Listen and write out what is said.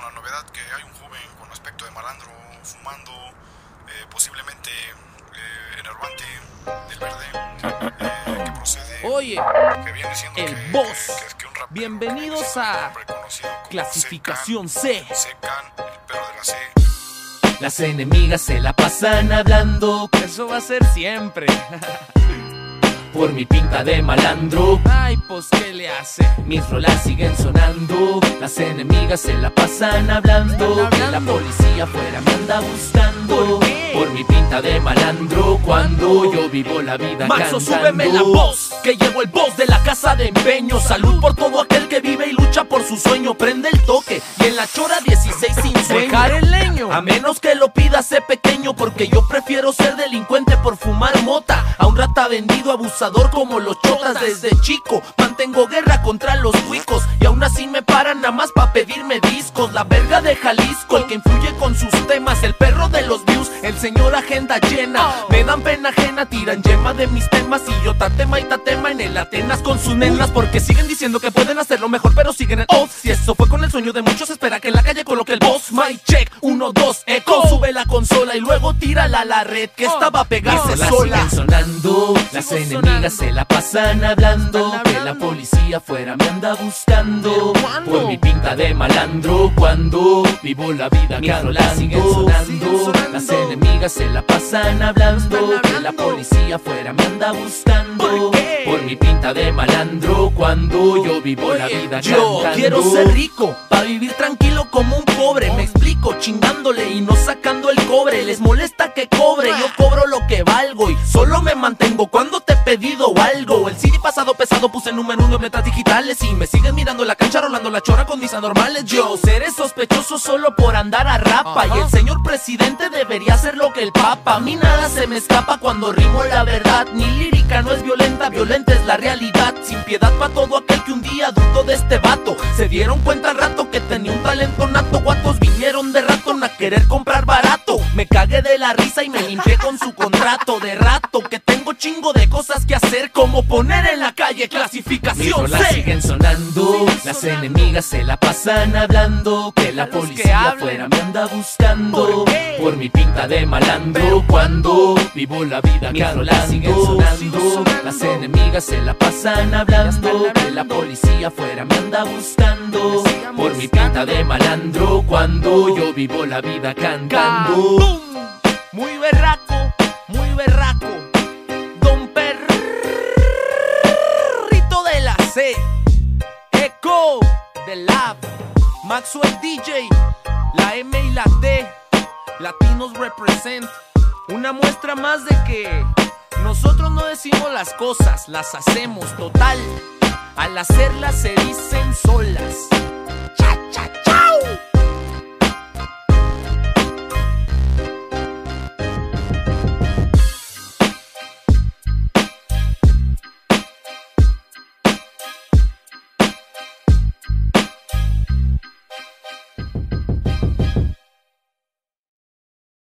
la novedad que hay un joven con aspecto de malandro fumando, posiblemente enervante del verde, que procede. Oye, que viene siendo el que, boss. que un rapero Bienvenidos a Clasificación C. Secan, el perro de la C. Las enemigas se la pasan hablando, Eso va a ser siempre. por mi pinta de malandro. Ay, pues, ¿qué le hace? Mis rolas siguen sonando, las enemigas se la pasan hablando, que la policía afuera me anda buscando. ¿Por qué? Por mi pinta de malandro, cuando yo vivo la vida Maxo, cantando. súbeme la voz, que llegó el boss de la casa de empeño. Salud por todo aquel que vive y lucha por su sueño. Prende el toque y en la chora 16 sin sueño. Dejar el leño, A menos que lo pida, sé pequeño, porque yo prefiero ser delincuente por fumar mota a un rata vendido abusador como los chotas. Desde chico mantengo guerra contra los cuicos y aún así me paran nada más pa' pedirme discos. La verga de Jalisco, el que influye con sus temas, el perro de los views, el señor agenda llena. Me dan pena ajena, tiran yema de mis temas y yo tatema y tatema en el Atenas con sus nenas, porque siguen diciendo que pueden hacerlo mejor pero siguen en off. Si eso fue con el sueño de muchos, espera que en la calle coloque el boss. My check, 1, 2, eco. Sube la consola y luego tírala a la red, que esta va a pegarse las sola. siguen sonando, las Sigo enemigas sonando. se la pasan hablando, Están que la hablando. policía afuera me anda buscando. ¿Pero cuándo? Por mi pinta de malandro, cuando vivo la vida cantando. Las siguen sonando, las enemigas se la pasan hablando, que la policía afuera me anda buscando. ¿Por qué? Por mi pinta de malandro, cuando yo vivo la Oye, vida yo cantando. quiero ser rico, pa' vivir tranquilo como un pobre. Me explico, chingándole y no sacando el cobre. Les molesta que cobre, yo cobro lo que valgo y solo me mantengo cuando te he pedido algo. El CD pasado pesado puse número 1 en metas digitales y me siguen mirando en la cancha rolando la chora con mis anormales. Yo seré sospechoso solo por andar a rapa y el señor presidente debería hacer lo que el papa. A mí nada se me escapa cuando rimo la verdad. Mi lírica no es violenta, violenta es la realidad. Sin piedad pa' todo aquel que un día dudó de este vato. Se dieron cuenta al rato que tenía un talento nato. Guatos vinieron de ratón a querer comprar barato. Me cagué de la risa y me limpié con su contrato. De rato que tengo chingo de cosas que hacer, como poner en la calle Mis clasificación rolas C. siguen sonando, las enemigas se la pasan hablando, que la A los que policía hablen. afuera me anda buscando. ¿Por qué? Por mi pinta de malandro, ¿Pero cuando vivo la vida Mis cantando. rolas siguen sonando, Las enemigas se la pasan hablando, Ya están que la hablando. policía afuera me anda buscando. Me sigan Por mi pinta buscando. de malandro, cuando yo vivo la vida cantando. ¡Kabum! Muy berraco, muy berraco. Don Perrito de la C, Echo del Lab, Maxo el DJ, la M y la T, Latinos represent. Una muestra más de que nosotros no decimos las cosas, las hacemos. Total, al hacerlas se dicen solas.